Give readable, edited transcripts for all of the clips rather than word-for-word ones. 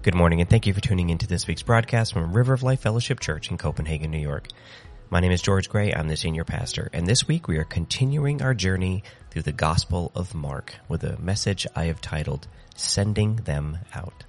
Good morning, and thank you for tuning into this week's broadcast from River of Life Fellowship Church in Copenhagen, New York. My name is George Gray. I'm the senior pastor, and this week we are continuing our journey through the Gospel of Mark with a message I have titled, Sending Them Out.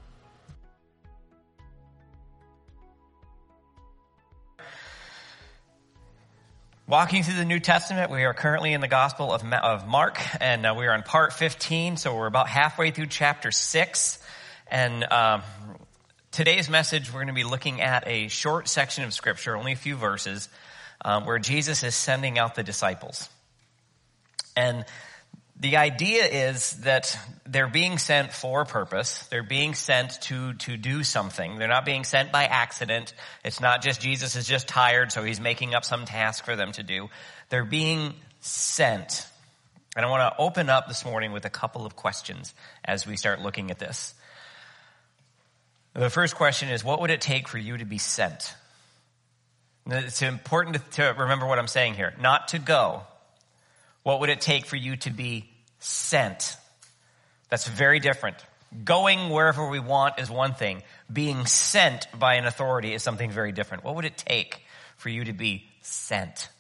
Walking through the New Testament, we are currently in the Gospel of Mark, and we are on part 15, so we're about halfway through chapter 6. And today's message, we're going to be looking at a short section of Scripture, only a few verses, where Jesus is sending out the disciples. And the idea is that they're being sent for a purpose. They're being sent to do something. They're not being sent by accident. It's not just Jesus is just tired, so he's making up some task for them to do. They're being sent. And I want to open up this morning with a couple of questions as we start looking at this. The first question is, what would it take for you to be sent? It's important to remember what I'm saying here. Not to go. What would it take for you to be sent? That's very different. Going wherever we want is one thing. Being sent by an authority is something very different. What would it take for you to be sent?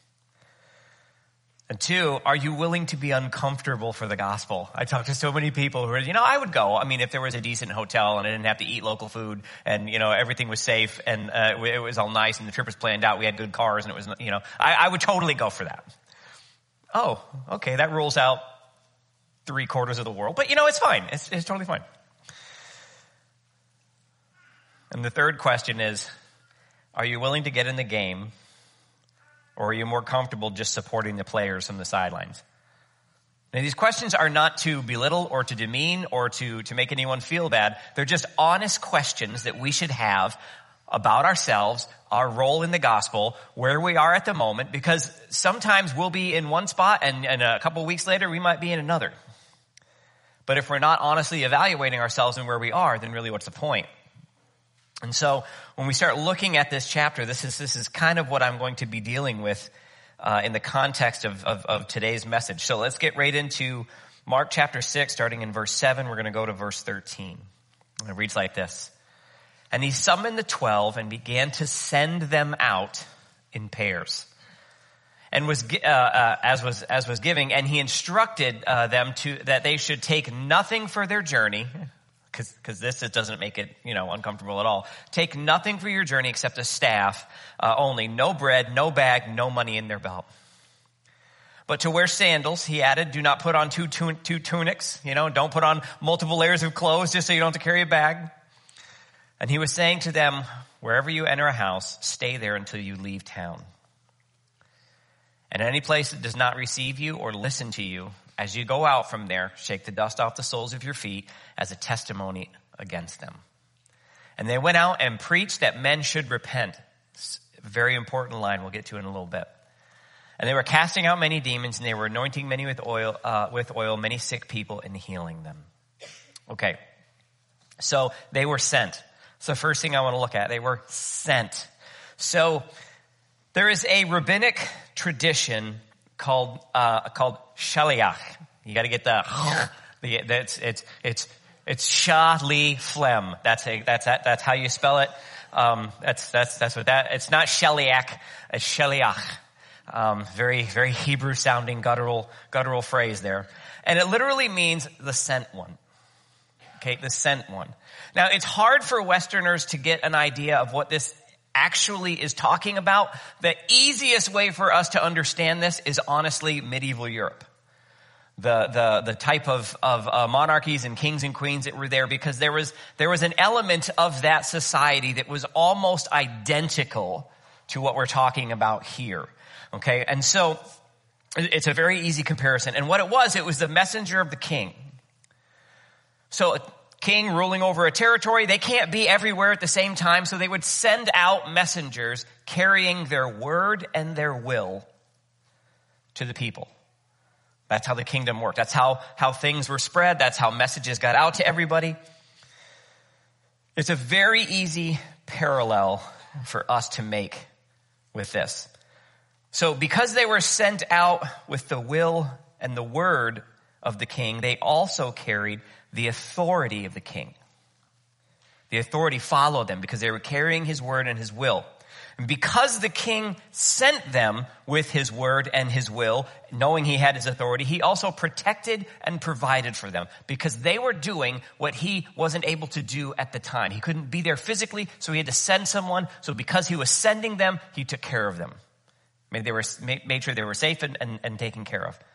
And two, are you willing to be uncomfortable for the gospel? I talk to so many people who are, I would go. I mean, if there was a decent hotel and I didn't have to eat local food and, everything was safe and it was all nice and the trip was planned out, we had good cars and it was, I would totally go for that. Oh, okay, that rules out 3/4 of the world. But, it's fine. It's totally fine. And the third question is, are you willing to get in the game? Or are you more comfortable just supporting the players from the sidelines? Now, these questions are not to belittle or to demean or to make anyone feel bad. They're just honest questions that we should have about ourselves, our role in the gospel, where we are at the moment, because sometimes we'll be in one spot and a couple of weeks later we might be in another. But if we're not honestly evaluating ourselves and where we are, then really what's the point? And so when we start looking at this chapter, this is kind of what I'm going to be dealing with in the context of today's message. So let's get right into Mark chapter 6, starting in verse 7. We're going to go to verse 13. And it reads like this. And he summoned the 12 and began to send them out in pairs. And as was giving, and he instructed them that they should take nothing for their journey, because this doesn't make it, uncomfortable at all. Take nothing for your journey except a staff only. No bread, no bag, no money in their belt. But to wear sandals, he added, do not put on two tunics. Don't put on multiple layers of clothes just so you don't have to carry a bag. And he was saying to them, wherever you enter a house, stay there until you leave town. And any place that does not receive you or listen to you, as you go out from there, shake the dust off the soles of your feet as a testimony against them. And they went out and preached that men should repent. It's a very important line we'll get to in a little bit. And they were casting out many demons, and they were anointing many with oil, many sick people, and healing them. Okay, so they were sent. So the first thing I want to look at, they were sent. So there is a rabbinic tradition called shaliach. You got to get it's shali phlegm. That's how you spell it. That's what that. It's not shaliach. It's shaliach. Very very Hebrew sounding guttural phrase there, and it literally means the sent one. Okay, the sent one. Now it's hard for Westerners to get an idea of what this actually is talking about. The easiest way for us to understand this is honestly medieval Europe. The type of monarchies and kings and queens that were there, because there was an element of that society that was almost identical to what we're talking about here. Okay, and so it's a very easy comparison. And what it was the messenger of the king. So a king ruling over a territory, they can't be everywhere at the same time, so they would send out messengers carrying their word and their will to the people. That's how the kingdom worked. That's how things were spread. That's how messages got out to everybody. It's a very easy parallel for us to make with this. So because they were sent out with the will and the word of the king, they also carried the authority of the king. The authority followed them because they were carrying his word and his will. And because the king sent them with his word and his will, knowing he had his authority, he also protected and provided for them because they were doing what he wasn't able to do at the time. He couldn't be there physically, so he had to send someone. So because he was sending them, he took care of them. Made sure they were safe and taken care of.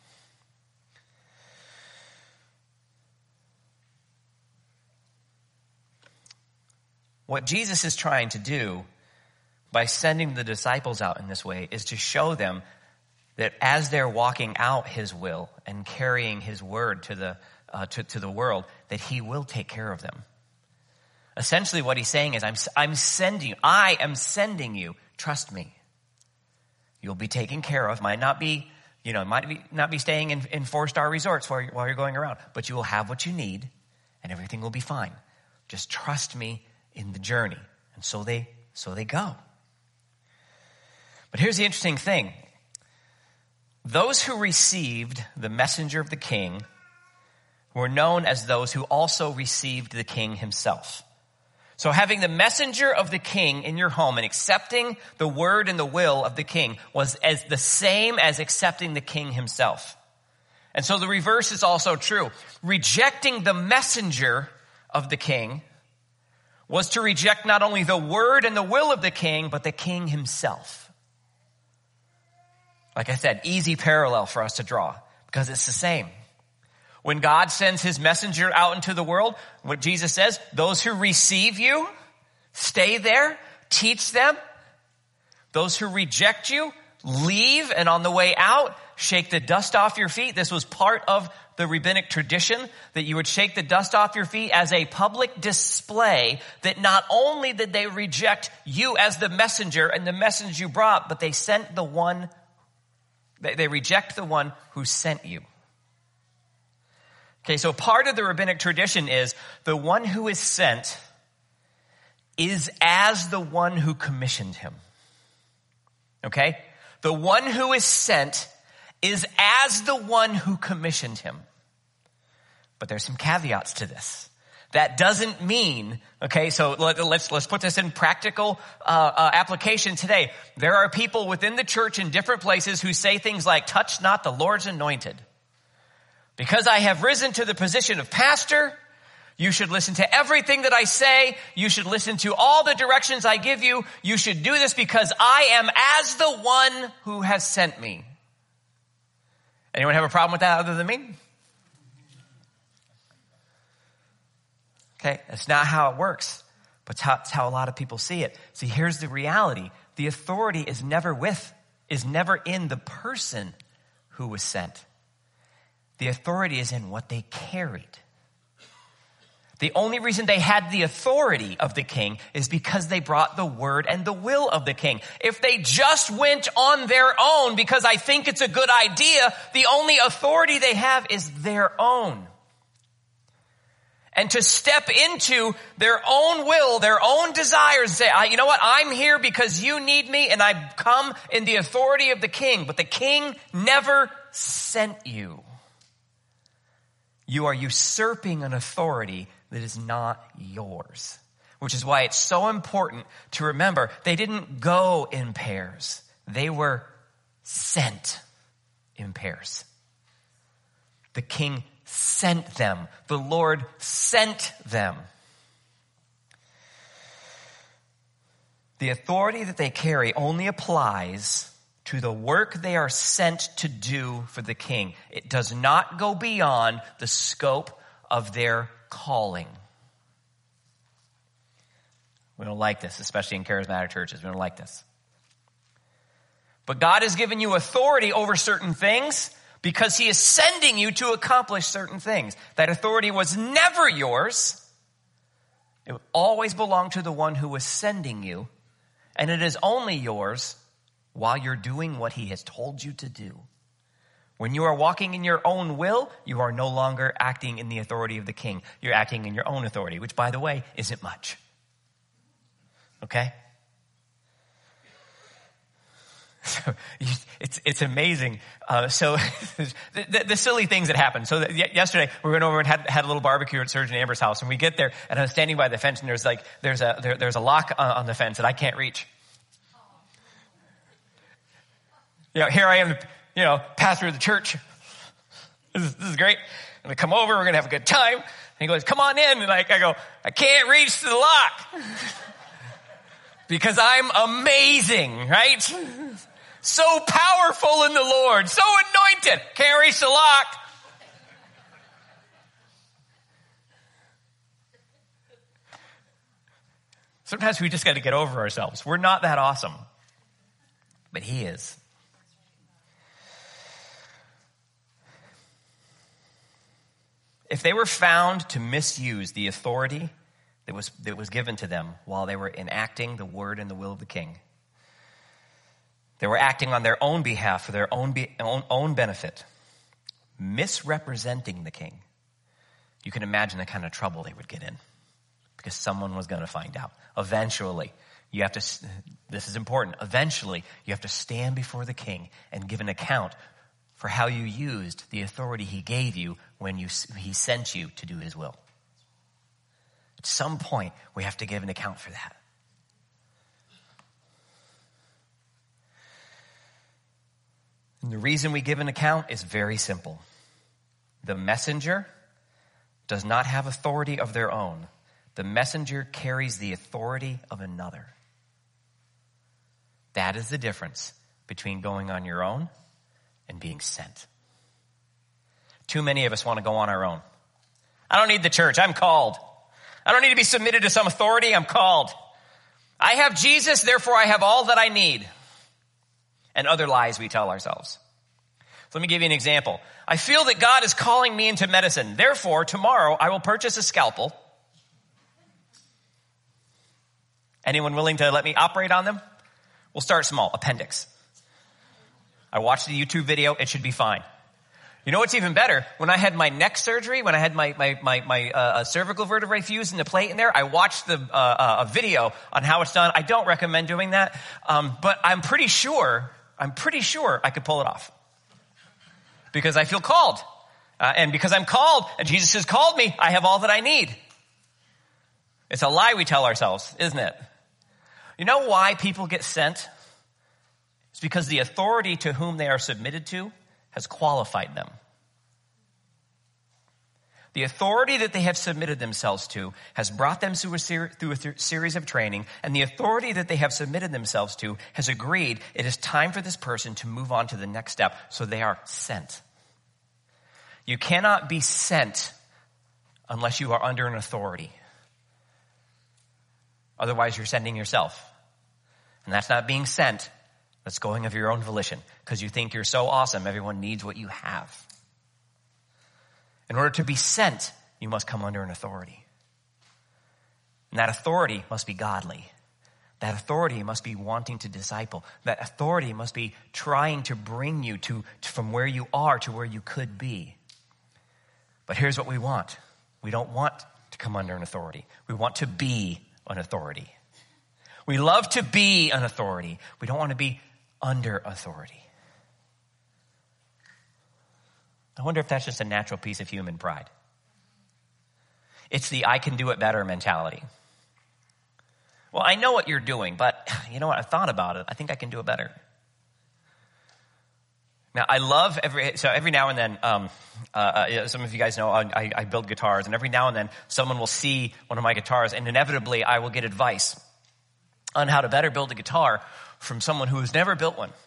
What Jesus is trying to do by sending the disciples out in this way is to show them that as they're walking out his will and carrying his word to the world, that he will take care of them. Essentially what he's saying is, I am sending you, trust me. You'll be taken care of. Might not be staying in 4-star resorts while you're going around, but you will have what you need and everything will be fine. Just trust me in the journey. And so they go. But here's the interesting thing. Those who received the messenger of the king were known as those who also received the king himself. So having the messenger of the king in your home and accepting the word and the will of the king was as the same as accepting the king himself. And so the reverse is also true. Rejecting the messenger of the king was to reject not only the word and the will of the king, but the king himself. Like I said, easy parallel for us to draw because it's the same. When God sends his messenger out into the world, what Jesus says, those who receive you, stay there, teach them. Those who reject you, leave, and on the way out, shake the dust off your feet. This was part of the rabbinic tradition, that you would shake the dust off your feet as a public display that not only did they reject you as the messenger and the message you brought, but they reject the one who sent you. Okay, so part of the rabbinic tradition is the one who is sent is as the one who commissioned him. Okay? The one who is sent is as the one who commissioned him. But there's some caveats to this. That doesn't mean, okay, so let's put this in practical application today. There are people within the church in different places who say things like, touch not the Lord's anointed. Because I have risen to the position of pastor, you should listen to everything that I say. You should listen to all the directions I give you. You should do this because I am as the one who has sent me. Anyone have a problem with that other than me? Okay, that's not how it works, but it's how a lot of people see it. See, here's the reality. The authority is never in the person who was sent. The authority is in what they carried. The only reason they had the authority of the king is because they brought the word and the will of the king. If they just went on their own because I think it's a good idea, the only authority they have is their own. And to step into their own will, their own desires, and say, you know what, I'm here because you need me and I come in the authority of the king. But the king never sent you. You are usurping an authority that is not yours. Which is why it's so important to remember they didn't go in pairs. They were sent in pairs. The king sent them. The Lord sent them. The authority that they carry only applies to the work they are sent to do for the king. It does not go beyond the scope of their calling. We don't like this, especially in charismatic churches. We don't like this. But God has given you authority over certain things because he is sending you to accomplish certain things. That authority was never yours. It always belonged to the one who was sending you. And it is only yours while you're doing what he has told you to do. When you are walking in your own will, you are no longer acting in the authority of the king. You're acting in your own authority, which, by the way, isn't much. Okay? So it's amazing. So the silly things that happen. So yesterday we went over and had a little barbecue at Surgeon Amber's house, and we get there, and I'm standing by the fence, and there's a lock on the fence that I can't reach. Here I am, pastor of the church. This is great. I'm gonna come over. We're gonna have a good time. And he goes, "Come on in." And I go, "I can't reach the lock because I'm amazing, right? So powerful in the Lord, so anointed. Can't reach the lock." Sometimes we just got to get over ourselves. We're not that awesome, but He is. If they were found to misuse the authority that was given to them while they were enacting the word and the will of the king, they were acting on their own behalf for their own benefit, misrepresenting the king. You can imagine the kind of trouble they would get in because someone was going to find out. Eventually, this is important, eventually you have to stand before the king and give an account for how you used the authority He gave you when He sent you to do His will. At some point, we have to give an account for that. And the reason we give an account is very simple. The messenger does not have authority of their own. The messenger carries the authority of another. That is the difference between going on your own and being sent. Too many of us want to go on our own. I don't need the church. I'm called. I don't need to be submitted to some authority. I'm called. I have Jesus, therefore I have all that I need. And other lies we tell ourselves. So let me give you an example. I feel that God is calling me into medicine. Therefore, tomorrow I will purchase a scalpel. Anyone willing to let me operate on them? We'll start small. Appendix. I watched the YouTube video. It should be fine. You know what's even better? When I had my neck surgery, when I had my cervical vertebrae fused in the plate in there, I watched a video on how it's done. I don't recommend doing that, but I'm pretty sure I could pull it off because I feel called, and because I'm called, and Jesus has called me, I have all that I need. It's a lie we tell ourselves, isn't it? You know why people get sent? It's because the authority to whom they are submitted to has qualified them. The authority that they have submitted themselves to has brought them through a series of training, and the authority that they have submitted themselves to has agreed it is time for this person to move on to the next step, so they are sent. You cannot be sent unless you are under an authority. Otherwise, you're sending yourself. And that's not being sent. That's going of your own volition because you think you're so awesome. Everyone needs what you have. In order to be sent, you must come under an authority. And that authority must be godly. That authority must be wanting to disciple. That authority must be trying to bring you from where you are to where you could be. But here's what we want. We don't want to come under an authority. We want to be an authority. We love to be an authority. We don't want to be under authority. I wonder if that's just a natural piece of human pride. It's the I can do it better mentality. Well, I know what you're doing, but you know what? I've thought about it. I think I can do it better. Now, I love every now and then, some of you guys know I build guitars, and every now and then someone will see one of my guitars, and inevitably I will get advice on how to better build a guitar from someone who has never built one.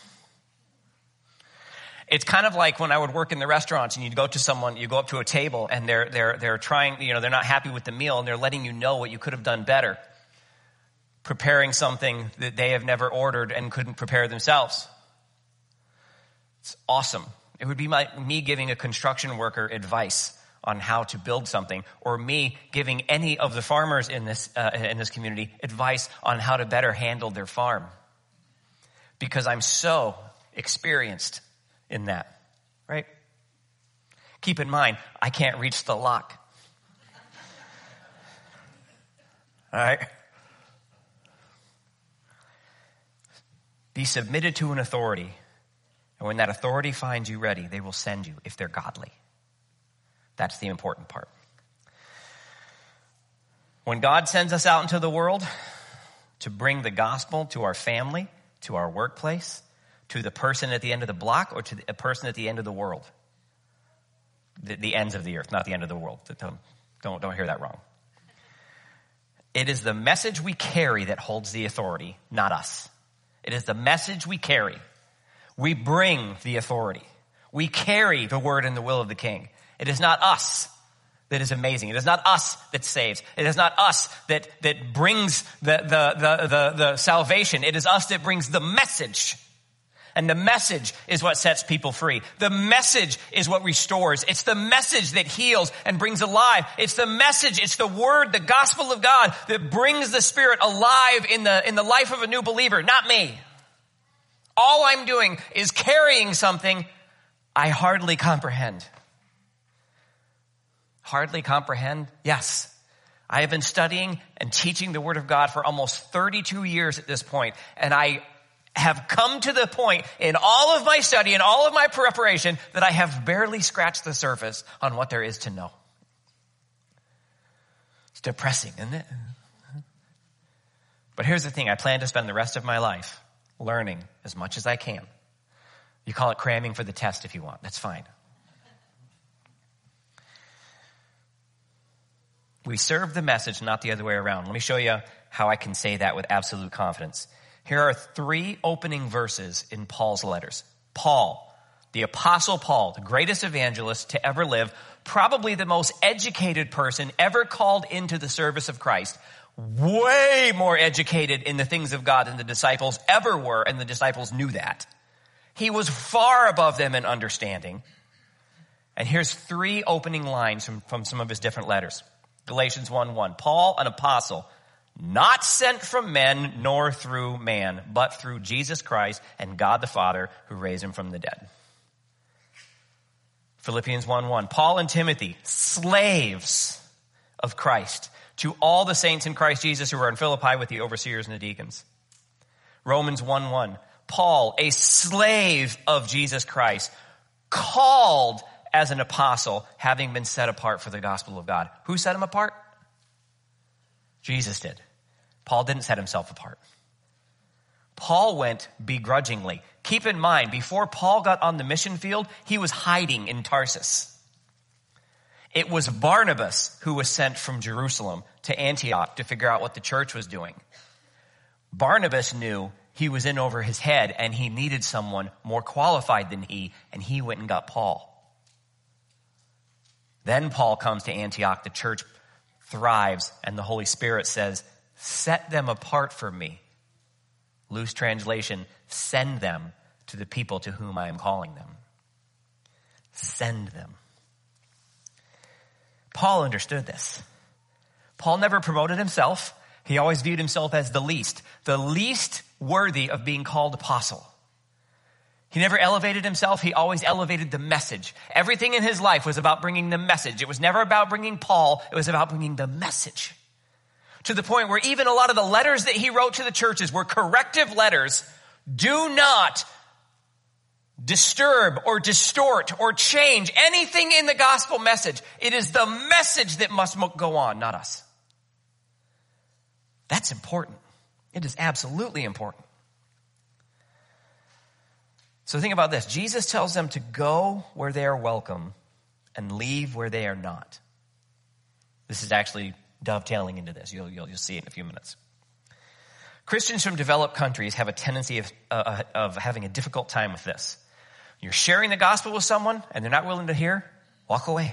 It's kind of like when I would work in the restaurants and you go up to a table and they're trying, they're not happy with the meal and they're letting you know what you could have done better. Preparing something that they have never ordered and couldn't prepare themselves. It's awesome. It would be me giving a construction worker advice on how to build something, or me giving any of the farmers in this community advice on how to better handle their farm. Because I'm so experienced in that, right? Keep in mind, I can't reach the lock. All right? Be submitted to an authority. And when that authority finds you ready, they will send you if they're godly. That's the important part. When God sends us out into the world to bring the gospel to our family, to our workplace, to the person at the end of the block, or to a person at the end of the world. The ends of the earth, not the end of the world. Don't hear that wrong. It is the message we carry that holds the authority, not us. It is the message we carry. We bring the authority. We carry the word and the will of the King. It is not us that is amazing. It is not us that saves. It is not us that brings the salvation. It is us that brings the message. And the message is what sets people free. The message is what restores. It's the message that heals and brings alive. It's the message, it's the word, the gospel of God that brings the Spirit alive in the life of a new believer, not me. All I'm doing is carrying something I hardly comprehend. Hardly comprehend? Yes. I have been studying and teaching the Word of God for almost 32 years at this point, and I have come to the point in all of my study and all of my preparation that I have barely scratched the surface on what there is to know. It's depressing, isn't it? But here's the thing. I plan to spend the rest of my life learning as much as I can. You call it cramming for the test if you want. That's fine. We serve the message, not the other way around. Let me show you how I can say that with absolute confidence. Here are 3 opening verses in Paul's letters. Paul, the Apostle Paul, the greatest evangelist to ever live, probably the most educated person ever called into the service of Christ, way more educated in the things of God than the disciples ever were, and the disciples knew that. He was far above them in understanding. And here's 3 opening lines from some of his different letters. Galatians 1:1, Paul, an apostle, not sent from men nor through man, but through Jesus Christ and God the Father who raised him from the dead. Philippians 1:1, Paul and Timothy, slaves of Christ, to all the saints in Christ Jesus who are in Philippi with the overseers and the deacons. Romans 1:1, Paul, a slave of Jesus Christ, called as an apostle, having been set apart for the gospel of God. Who set him apart? Jesus did. Paul didn't set himself apart. Paul went begrudgingly. Keep in mind, before Paul got on the mission field, he was hiding in Tarsus. It was Barnabas who was sent from Jerusalem to Antioch to figure out what the church was doing. Barnabas knew he was in over his head and he needed someone more qualified than he, and he went and got Paul. Then Paul comes to Antioch, the church thrives, and the Holy Spirit says, set them apart for me. Loose translation, send them to the people to whom I am calling them. Send them. Paul understood this. Paul never promoted himself. He always viewed himself as the least worthy of being called apostle. He never elevated himself. He always elevated the message. Everything in his life was about bringing the message. It was never about bringing Paul. It was about bringing the message. To the point where even a lot of the letters that he wrote to the churches were corrective letters. Do not disturb or distort or change anything in the gospel message. It is the message that must go on, not us. That's important. It is absolutely important. So think about this. Jesus tells them to go where they are welcome and leave where they are not. This is actually dovetailing into this. You'll see it in a few minutes. Christians from developed countries have a tendency of having a difficult time with this. You're sharing the gospel with someone and they're not willing to hear, walk away.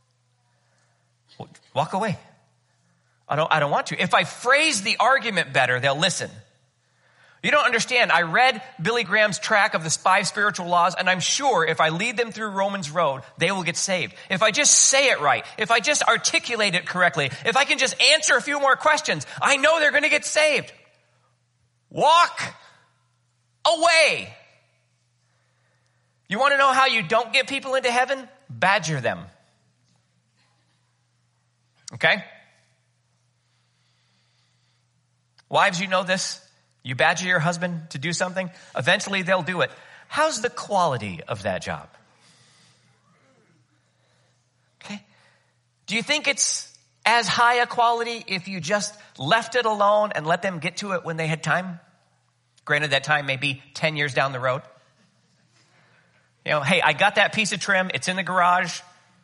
Walk away. I don't want to. If I phrase the argument better, they'll listen. You don't understand. I read Billy Graham's track of the 5 spiritual laws, and I'm sure if I lead them through Romans Road, they will get saved. If I just say it right, if I just articulate it correctly, if I can just answer a few more questions, I know they're going to get saved. Walk away. You want to know how you don't get people into heaven? Badger them. Okay? Wives, you know this. You badger your husband to do something, eventually they'll do it. How's the quality of that job? Okay. Do you think it's as high a quality if you just left it alone and let them get to it when they had time? Granted, that time may be 10 years down the road. Hey, I got that piece of trim. It's in the garage.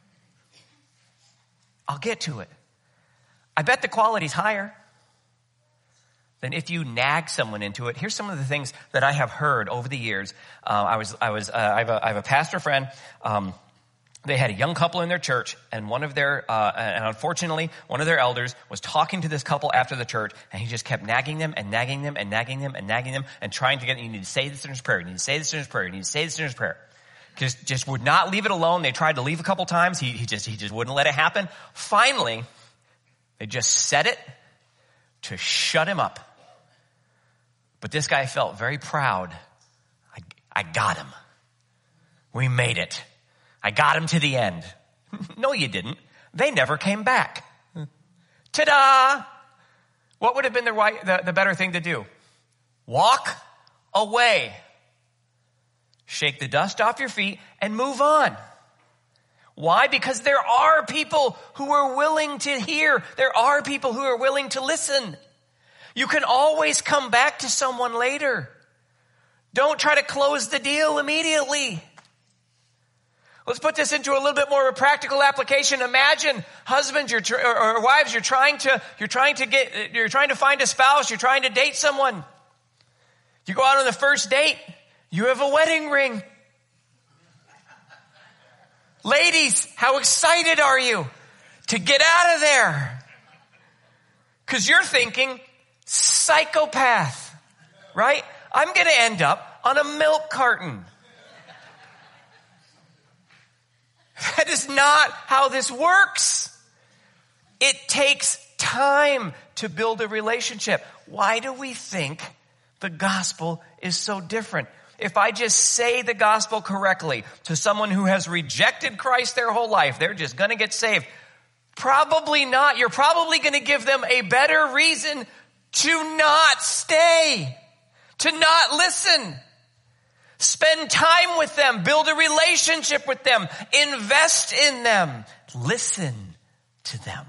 I'll get to it. I bet the quality's higher than if you nag someone into it. Here's some of the things that I have heard over the years. I have a pastor friend. They had a young couple in their church, and unfortunately, one of their elders was talking to this couple after the church, and he just kept nagging them and nagging them and nagging them and nagging them and trying to get, you need to say the sinner's prayer, you need to say the sinner's prayer, you need to say the sinner's prayer. Just would not leave it alone. They tried to leave a couple times. He just wouldn't let it happen. Finally, they just said it to shut him up. But this guy felt very proud. I got him. We made it. I got him to the end. No, you didn't. They never came back. Ta-da! What would have been the better thing to do? Walk away. Shake the dust off your feet and move on. Why? Because there are people who are willing to hear. There are people who are willing to listen. You can always come back to someone later. Don't try to close the deal immediately. Let's put this into a little bit more of a practical application. Imagine husbands or wives, you're trying to find a spouse, you're trying to date someone. You go out on the first date, you have a wedding ring. Ladies, how excited are you to get out of there? Because you're thinking, psychopath, right? I'm going to end up on a milk carton. That is not how this works. It takes time to build a relationship. Why do we think the gospel is so different? If I just say the gospel correctly to someone who has rejected Christ their whole life, they're just going to get saved. Probably not. You're probably going to give them a better reason to not stay, to not listen. Spend time with them. Build a relationship with them. Invest in them. Listen to them.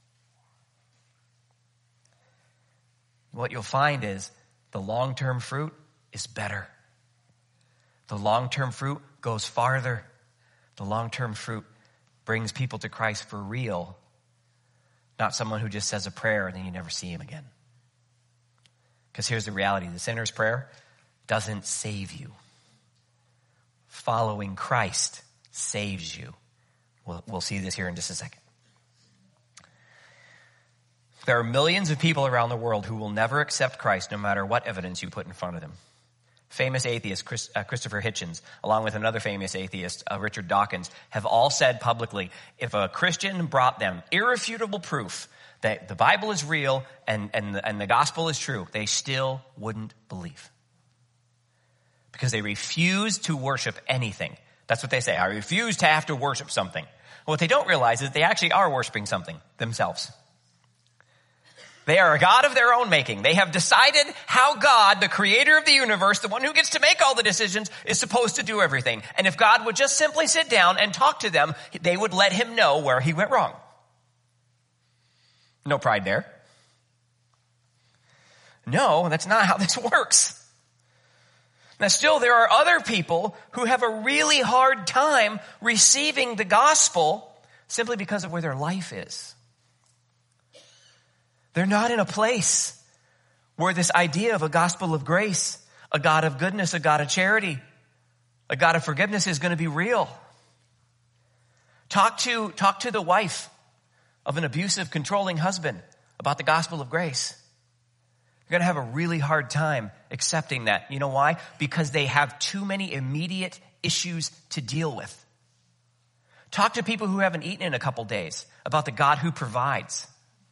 What you'll find is the long-term fruit is better. The long-term fruit goes farther. The long-term fruit brings people to Christ for real, not someone who just says a prayer and then you never see him again. Because here's the reality. The sinner's prayer doesn't save you. Following Christ saves you. We'll see this here in just a second. There are millions of people around the world who will never accept Christ no matter what evidence you put in front of them. Famous atheist Christopher Hitchens, along with another famous atheist, Richard Dawkins, have all said publicly, if a Christian brought them irrefutable proof that the Bible is real and the gospel is true, they still wouldn't believe. Because they refuse to worship anything. That's what they say. I refuse to have to worship something. Well, what they don't realize is they actually are worshiping something themselves. They are a God of their own making. They have decided how God, the creator of the universe, the one who gets to make all the decisions, is supposed to do everything. And if God would just simply sit down and talk to them, they would let him know where he went wrong. No pride there. No, that's not how this works. Now still, there are other people who have a really hard time receiving the gospel simply because of where their life is. They're not in a place where this idea of a gospel of grace, a God of goodness, a God of charity, a God of forgiveness is going to be real. Talk to the wife of an abusive, controlling husband about the gospel of grace. You're going to have a really hard time accepting that. You know why? Because they have too many immediate issues to deal with. Talk to people who haven't eaten in a couple days about the God who provides.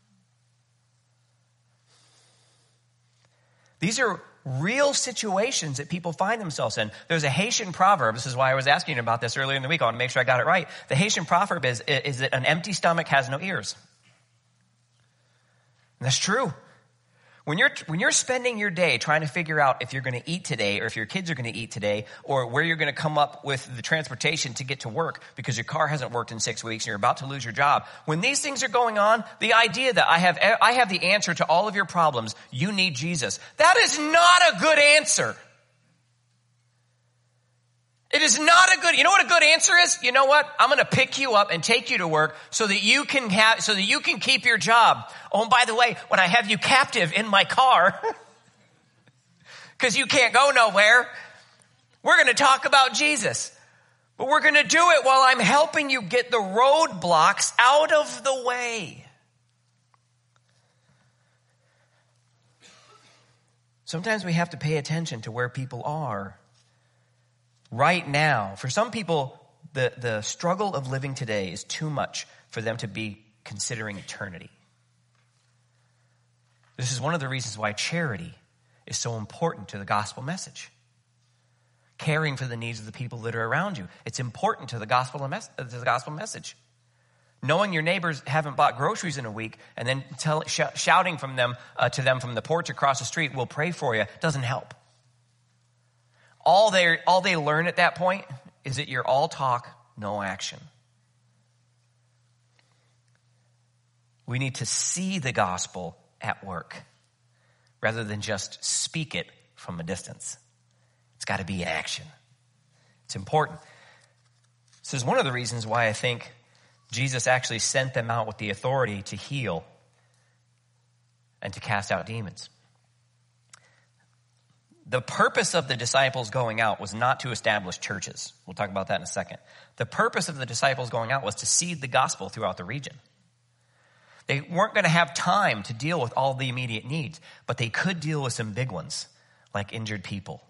These are real situations that people find themselves in. There's a Haitian proverb. This is why I was asking about this earlier in the week. I want to make sure I got it right. The Haitian proverb is that an empty stomach has no ears. And that's true. When you're spending your day trying to figure out if you're going to eat today or if your kids are going to eat today or where you're going to come up with the transportation to get to work because your car hasn't worked in 6 weeks and you're about to lose your job. When these things are going on, the idea that I have the answer to all of your problems, you need Jesus. That is not a good answer. It is not a good, you know what a good answer is? You know what? I'm going to pick you up and take you to work so that you can keep your job. Oh, and by the way, when I have you captive in my car, because you can't go nowhere, we're going to talk about Jesus. But we're going to do it while I'm helping you get the roadblocks out of the way. Sometimes we have to pay attention to where people are right now. For some people, the struggle of living today is too much for them to be considering eternity. This is one of the reasons why charity is so important to the gospel message. Caring for the needs of the people that are around you. It's important to the gospel message. Knowing your neighbors haven't bought groceries in a week and then shouting from them to them from the porch across the street, "We'll pray for you," doesn't help. All they learn at that point is that you're all talk, no action. We need to see the gospel at work rather than just speak it from a distance. It's got to be action. It's important. This is one of the reasons why I think Jesus actually sent them out with the authority to heal and to cast out demons. The purpose of the disciples going out was not to establish churches. We'll talk about that in a second. The purpose of the disciples going out was to seed the gospel throughout the region. They weren't going to have time to deal with all the immediate needs, but they could deal with some big ones, like injured people,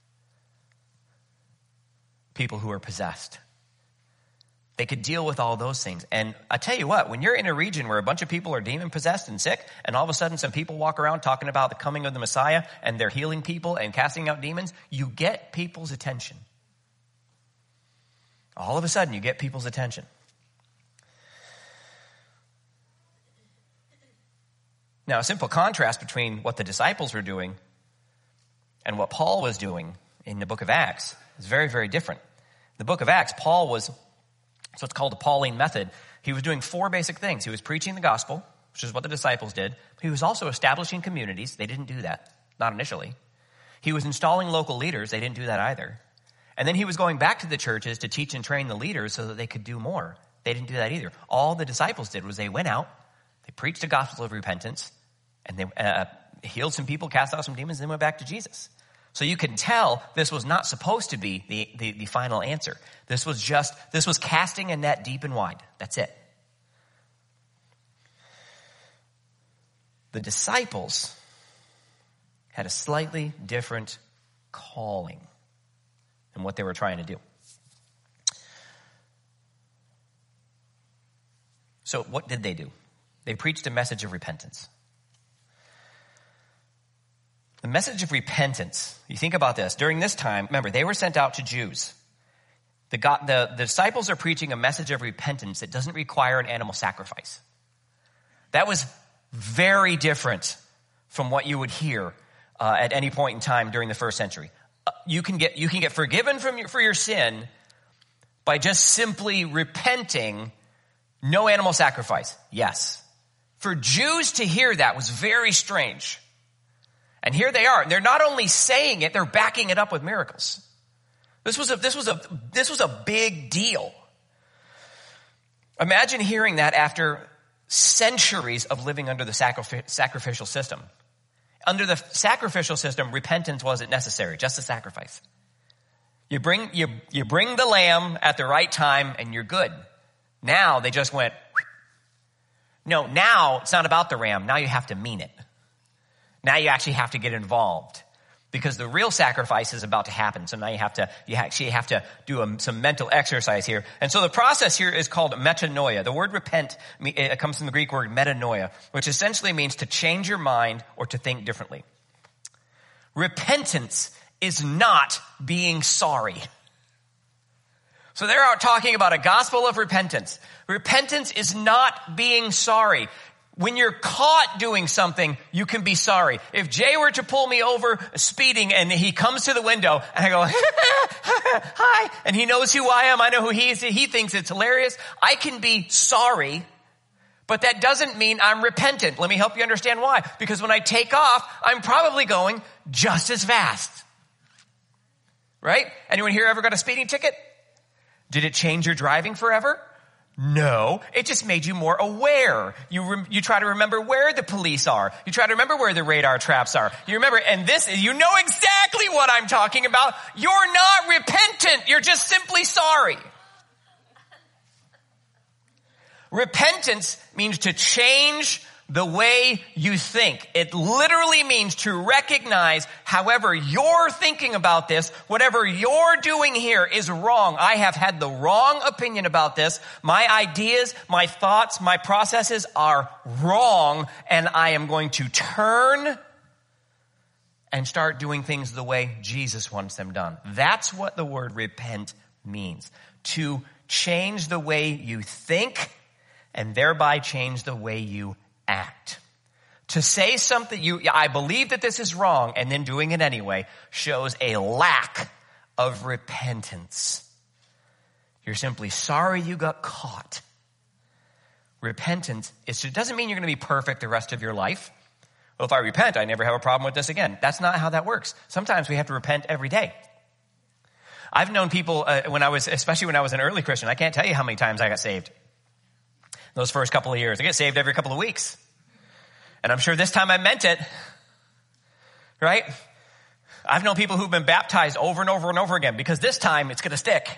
people who are possessed. They could deal with all those things. And I tell you what, when you're in a region where a bunch of people are demon-possessed and sick, and all of a sudden some people walk around talking about the coming of the Messiah, and they're healing people and casting out demons, you get people's attention. All of a sudden, you get people's attention. Now, a simple contrast between what the disciples were doing and what Paul was doing in the book of Acts is very, very different. In the book of Acts, Paul was... So it's called the Pauline method. He was doing 4 basic things. He was preaching the gospel, which is what the disciples did. He was also establishing communities. They didn't do that, not initially. He was installing local leaders. They didn't do that either. And then he was going back to the churches to teach and train the leaders so that they could do more. They didn't do that either. All the disciples did was they went out, they preached the gospel of repentance, and they healed some people, cast out some demons, and then went back to Jesus. So you can tell this was not supposed to be the final answer. This was casting a net deep and wide. That's it. The disciples had a slightly different calling than what they were trying to do. So what did they do? They preached a message of repentance. The message of repentance, you think about this. During this time, remember, they were sent out to Jews. The disciples are preaching a message of repentance that doesn't require an animal sacrifice. That was very different from what you would hear at any point in time during the first century. You can get forgiven for your sin by just simply repenting, no animal sacrifice. Yes. For Jews to hear that was very strange. And here they are. They're not only saying it, they're backing it up with miracles. This was a big deal. Imagine hearing that after centuries of living under the sacrificial system. Under the sacrificial system, repentance wasn't necessary, just a sacrifice. You bring the lamb at the right time and you're good. Now they just went, no, now it's not about the ram. Now you have to mean it. Now you actually have to get involved because the real sacrifice is about to happen. So now you actually have to do some mental exercise here. And so the process here is called metanoia. The word repent, it comes from the Greek word metanoia, which essentially means to change your mind or to think differently. Repentance is not being sorry. So they're talking about a gospel of repentance. Repentance is not being sorry. When you're caught doing something, you can be sorry. If Jay were to pull me over speeding and he comes to the window and I go, hi, and he knows who I am, I know who he is, he thinks it's hilarious, I can be sorry, but that doesn't mean I'm repentant. Let me help you understand why. Because when I take off, I'm probably going just as fast. Right? Anyone here ever got a speeding ticket? Did it change your driving forever? No, it just made you more aware. You try to remember where the police are. You try to remember where the radar traps are. You remember, and you know exactly what I'm talking about. You're not repentant. You're just simply sorry. Repentance means to change the way you think. It literally means to recognize however you're thinking about this, whatever you're doing here is wrong. I have had the wrong opinion about this. My ideas, my thoughts, my processes are wrong, and I am going to turn and start doing things the way Jesus wants them done. That's what the word repent means. To change the way you think and thereby change the way you act. To say something, I believe that this is wrong, and then doing it anyway, shows a lack of repentance. You're simply sorry you got caught. Repentance it doesn't mean you're going to be perfect the rest of your life. Well, if I repent, I never have a problem with this again. That's not how that works. Sometimes we have to repent every day. I've known people, especially when I was an early Christian, I can't tell you how many times I got saved. Those first couple of years. I get saved every couple of weeks. And I'm sure this time I meant it. Right? I've known people who've been baptized over and over and over again because this time it's going to stick.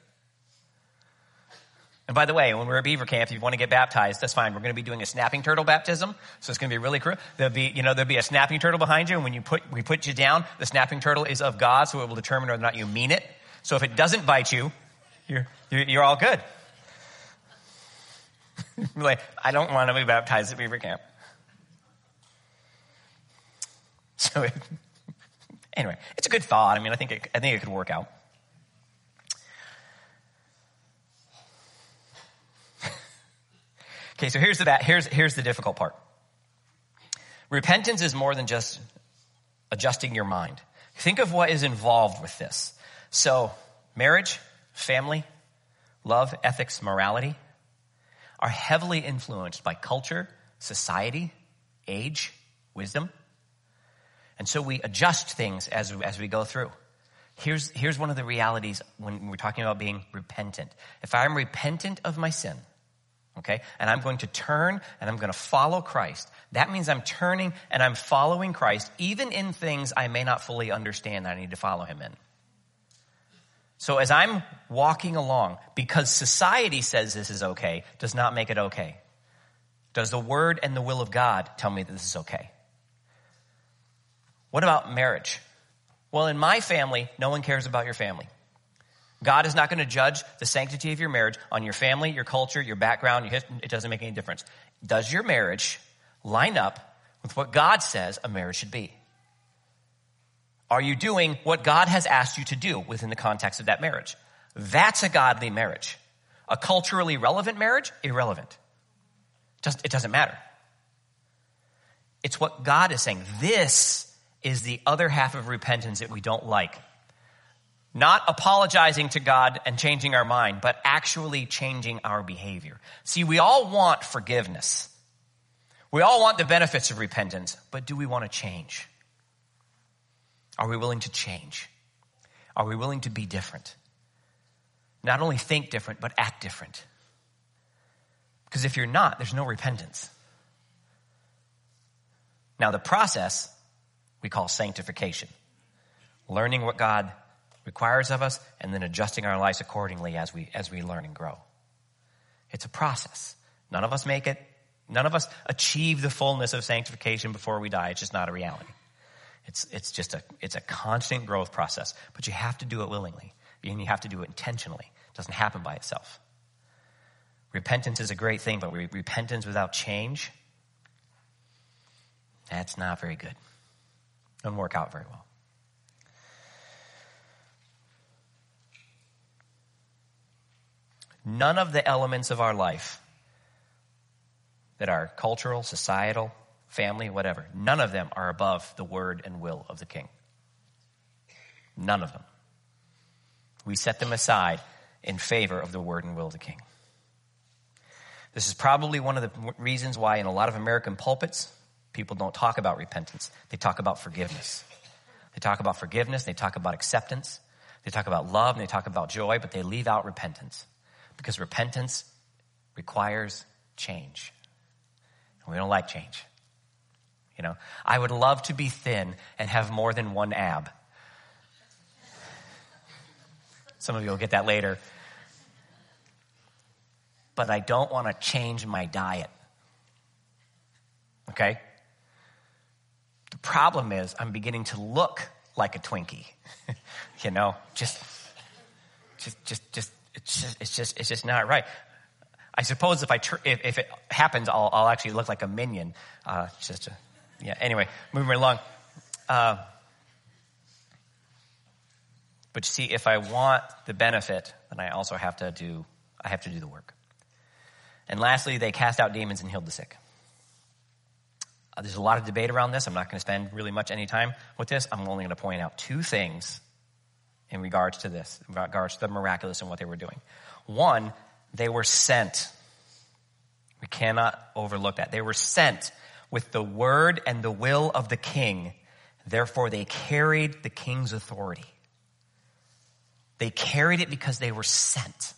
And by the way, when we're at Beaver Camp, if you want to get baptized, that's fine. We're going to be doing a snapping turtle baptism. So it's going to be really cool. There'll be a snapping turtle behind you. And when we put you down, the snapping turtle is of God. So it will determine whether or not you mean it. So if it doesn't bite you, you're all good. Like, I don't want to be baptized at Beaver Camp. So, anyway, it's a good thought. I mean, I think it could work out. Okay, so here's the difficult part. Repentance is more than just adjusting your mind. Think of what is involved with this. So, marriage, family, love, ethics, morality are heavily influenced by culture, society, age, wisdom. And so we adjust things as we go through. Here's one of the realities when we're talking about being repentant. If I'm repentant of my sin, okay, and I'm going to turn and I'm going to follow Christ, that means I'm turning and I'm following Christ, even in things I may not fully understand that I need to follow him in. So as I'm walking along, because society says this is okay, does not make it okay. Does the word and the will of God tell me that this is okay? What about marriage? Well, in my family, no one cares about your family. God is not going to judge the sanctity of your marriage on your family, your culture, your background, your history. It doesn't make any difference. Does your marriage line up with what God says a marriage should be? Are you doing what God has asked you to do within the context of that marriage? That's a godly marriage. A culturally relevant marriage, irrelevant. It doesn't matter. It's what God is saying. This is the other half of repentance that we don't like. Not apologizing to God and changing our mind, but actually changing our behavior. See, we all want forgiveness. We all want the benefits of repentance, but do we want to change? Are we willing to change? Are we willing to be different? Not only think different, but act different. Because if you're not, there's no repentance. Now, the process we call sanctification. Learning what God requires of us and then adjusting our lives accordingly as we learn and grow. It's a process. None of us make it. None of us achieve the fullness of sanctification before we die. It's just not a reality. It's a constant growth process, but you have to do it willingly, and you have to do it intentionally. It doesn't happen by itself. Repentance is a great thing, but repentance without change, that's not very good. Doesn't work out very well. None of the elements of our life that are cultural, societal, family, whatever, none of them are above the word and will of the king. None of them. We set them aside in favor of the word and will of the king. This is probably one of the reasons why in a lot of American pulpits, people don't talk about repentance. They talk about forgiveness. They talk about forgiveness. They talk about acceptance. They talk about love and they talk about joy, but they leave out repentance because repentance requires change. And we don't like change. You know, I would love to be thin and have more than one ab. Some of you will get that later. But I don't want to change my diet. Okay? The problem is I'm beginning to look like a Twinkie. You know, it's just not right. I suppose if it happens, I'll actually look like a minion. Anyway, moving right along. But you see, if I want the benefit, then I also have to do the work. And lastly, they cast out demons and healed the sick. There's a lot of debate around this. I'm not going to spend really much any time with this. I'm only going to point out two things in regards to this, in regards to the miraculous and what they were doing. One, they were sent. We cannot overlook that. They were sent with the word and the will of the king. Therefore, they carried the king's authority. They carried it because they were sent.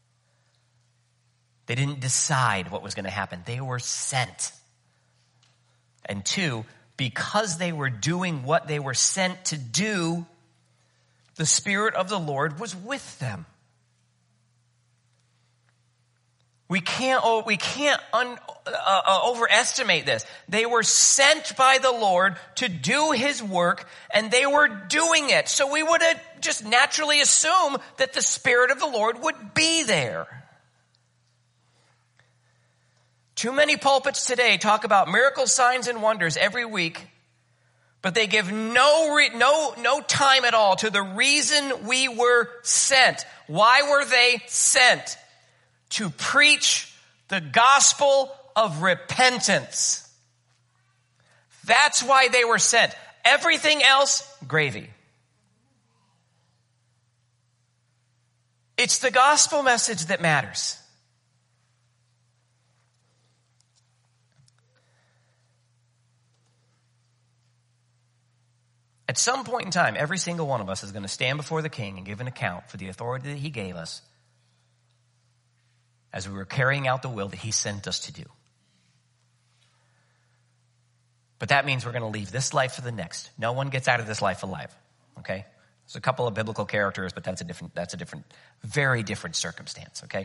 They didn't decide what was going to happen. They were sent. And two, because they were doing what they were sent to do, the Spirit of the Lord was with them. We can't overestimate this. They were sent by the Lord to do his work, and they were doing it. So we would just naturally assume that the Spirit of the Lord would be there. Too many pulpits today talk about miracles, signs, and wonders every week, but they give no time at all to the reason we were sent. Why were they sent? To preach the gospel of repentance. That's why they were sent. Everything else, gravy. It's the gospel message that matters. At some point in time, every single one of us is going to stand before the king and give an account for the authority that he gave us as we were carrying out the will that he sent us to do. But that means we're going to leave this life for the next. No one gets out of this life alive, okay? There's a couple of biblical characters, but that's a different, very different circumstance, okay?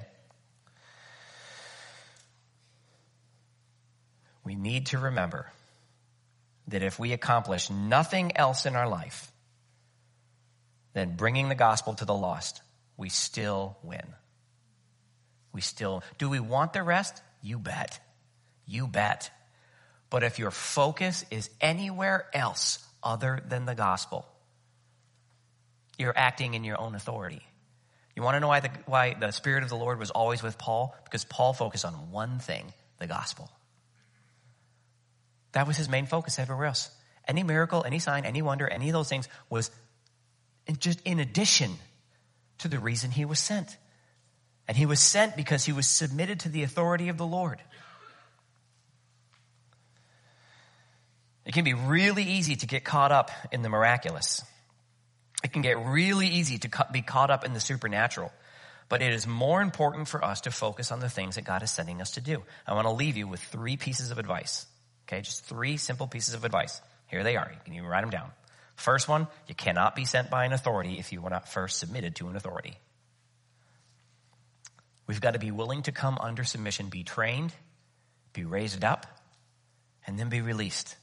We need to remember that if we accomplish nothing else in our life than bringing the gospel to the lost, we still win. Do we want the rest? You bet. You bet. But if your focus is anywhere else other than the gospel, you're acting in your own authority. You want to know why the Spirit of the Lord was always with Paul? Because Paul focused on one thing, the gospel. That was his main focus everywhere else. Any miracle, any sign, any wonder, any of those things was just in addition to the reason he was sent. And he was sent because he was submitted to the authority of the Lord. It can be really easy to get caught up in the miraculous. It can get really easy to be caught up in the supernatural. But it is more important for us to focus on the things that God is sending us to do. I want to leave you with 3 pieces of advice. Okay, just 3 simple pieces of advice. Here they are. You can even write them down. First one, you cannot be sent by an authority if you were not first submitted to an authority. We've got to be willing to come under submission, be trained, be raised up, and then be released.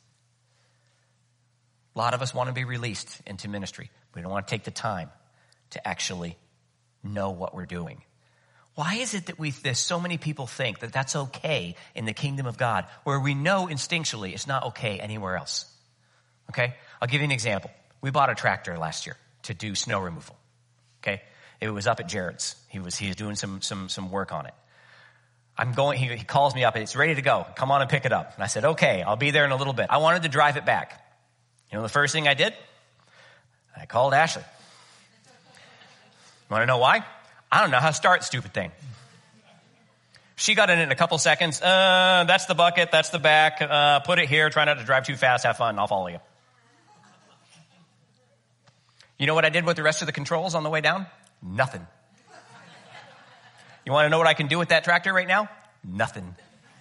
A lot of us want to be released into ministry. We don't want to take the time to actually know what we're doing. Why is it that there's so many people think that that's okay in the kingdom of God, where we know instinctually it's not okay anywhere else? Okay? I'll give you an example. We bought a tractor last year to do snow removal. Okay? It was up at Jared's. He was doing some work on it. he calls me up and it's ready to go. Come on and pick it up. And I said, okay, I'll be there in a little bit. I wanted to drive it back. You know the first thing I did? I called Ashley. Want to know why? I don't know how to start the stupid thing. She got in a couple seconds. That's the bucket. That's the back. Put it here. Try not to drive too fast. Have fun. I'll follow you. You know what I did with the rest of the controls on the way down? Nothing. You want to know what I can do with that tractor right now? Nothing.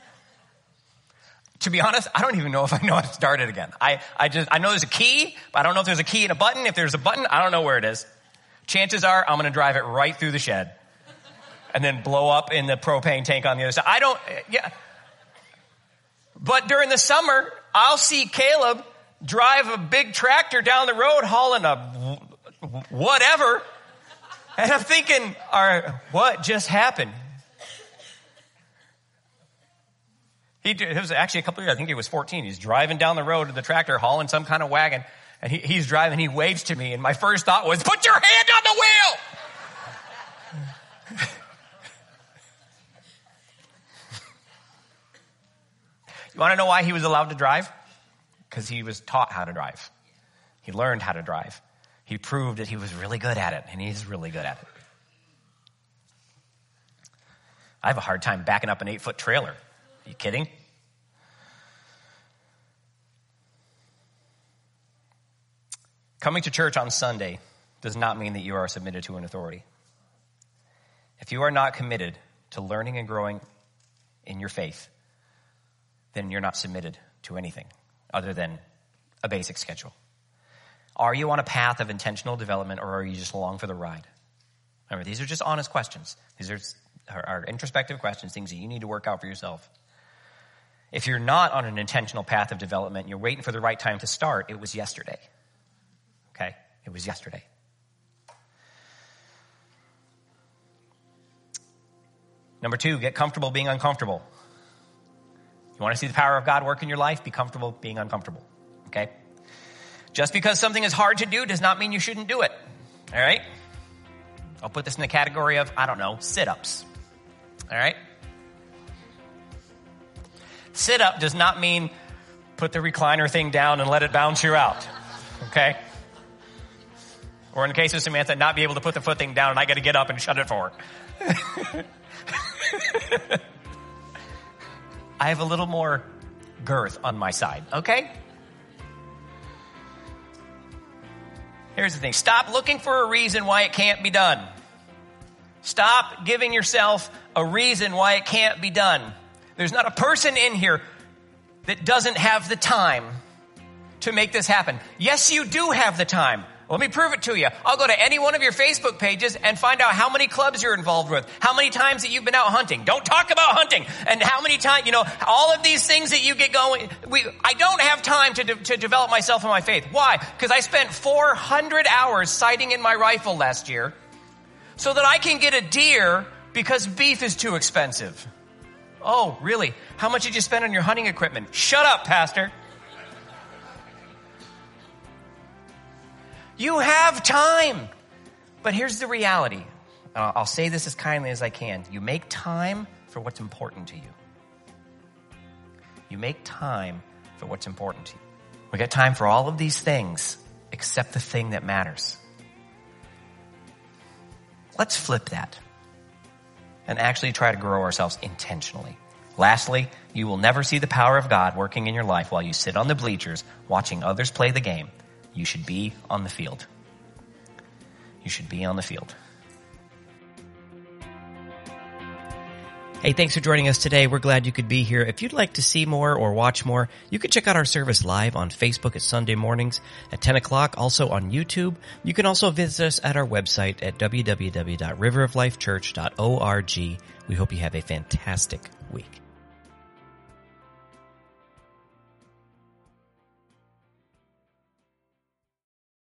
To be honest, I don't even know if I know how to start it again. I know there's a key, but I don't know if there's a key and a button. If there's a button, I don't know where it is. Chances are I'm going to drive it right through the shed and then blow up in the propane tank on the other side. But during the summer, I'll see Caleb drive a big tractor down the road hauling a whatever. And I'm thinking, what just happened? It was actually a couple of years, I think he was 14. He's driving down the road with the tractor, hauling some kind of wagon. And he's driving, he waves to me. And my first thought was, put your hand on the wheel! You want to know why he was allowed to drive? Because he was taught how to drive. He learned how to drive. He proved that he was really good at it, and he's really good at it. I have a hard time backing up an 8-foot trailer. Are you kidding? Coming to church on Sunday does not mean that you are submitted to an authority. If you are not committed to learning and growing in your faith, then you're not submitted to anything other than a basic schedule. Are you on a path of intentional development, or are you just along for the ride? Remember, these are just honest questions. These are introspective questions, things that you need to work out for yourself. If you're not on an intentional path of development, you're waiting for the right time to start, it was yesterday. Okay? It was yesterday. Number 2, get comfortable being uncomfortable. You want to see the power of God work in your life? Be comfortable being uncomfortable. Okay? Just because something is hard to do does not mean you shouldn't do it. All right? I'll put this in the category of, sit-ups. All right? Sit-up does not mean put the recliner thing down and let it bounce you out. Okay? Or in the case of Samantha, not be able to put the foot thing down and I got to get up and shut it for her. I have a little more girth on my side, okay? Here's the thing. Stop looking for a reason why it can't be done. Stop giving yourself a reason why it can't be done. There's not a person in here that doesn't have the time to make this happen. Yes, you do have the time. Let me prove it to you. I'll go to any one of your Facebook pages and find out how many clubs you're involved with, how many times that you've been out hunting. Don't talk about hunting. And how many times, all of these things that you get going. I don't have time to develop myself in my faith. Why? Because I spent 400 hours sighting in my rifle last year so that I can get a deer because beef is too expensive. Oh, really? How much did you spend on your hunting equipment? Shut up, Pastor. You have time. But here's the reality. I'll say this as kindly as I can. You make time for what's important to you. You make time for what's important to you. We got time for all of these things except the thing that matters. Let's flip that and actually try to grow ourselves intentionally. Lastly, you will never see the power of God working in your life while you sit on the bleachers watching others play the game. You should be on the field. You should be on the field. Hey, thanks for joining us today. We're glad you could be here. If you'd like to see more or watch more, you can check out our service live on Facebook at Sunday mornings at 10 o'clock, also on YouTube. You can also visit us at our website at www.riveroflifechurch.org. We hope you have a fantastic week.